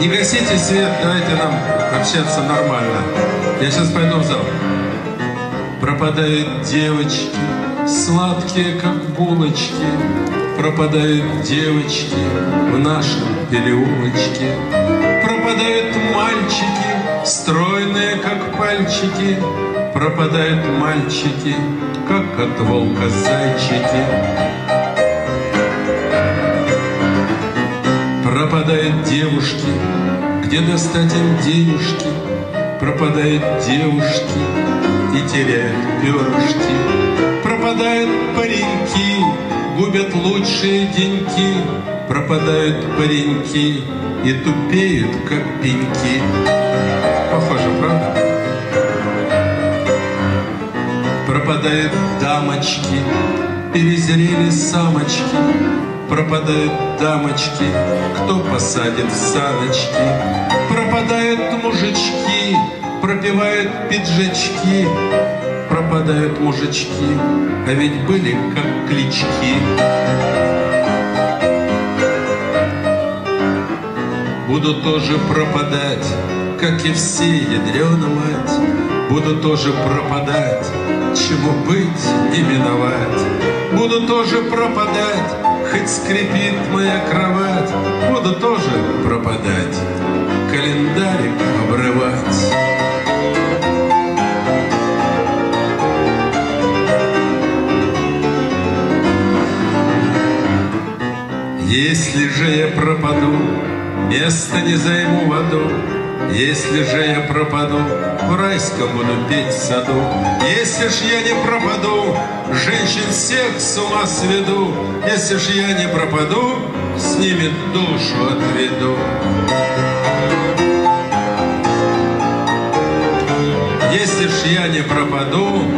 Не гасите свет, давайте нам общаться нормально. Я сейчас пойду в зал. Пропадают девочки, сладкие, как булочки. Пропадают девочки в нашем переулочке. Пропадают мальчики, стройные, как пальчики. Пропадают мальчики, как от волка зайчики. Пропадают девушки, где достать им денежки. Пропадают девушки и теряют перышки. Пропадают пареньки, губят лучшие деньки. Пропадают пареньки и тупеют, как пеньки. Похоже, правда? Пропадают дамочки, перезрели самочки. Пропадают дамочки, кто посадит в саночки. Пропадают мужички, пропивают пиджачки. Пропадают мужички, а ведь были как клички. Буду тоже пропадать, как и все, ядрёна мать. Буду тоже пропадать, чему быть не миновать. Буду тоже пропадать, хоть скрипит моя кровать. Буду тоже пропадать, календарик обрывать. Если же я пропаду, место не займу в аду. Если же я пропаду, в райском буду петь в саду. Если ж я не пропаду, женщин всех с ума сведу. Если ж я не пропаду, с ними душу отведу. Если ж я не пропаду,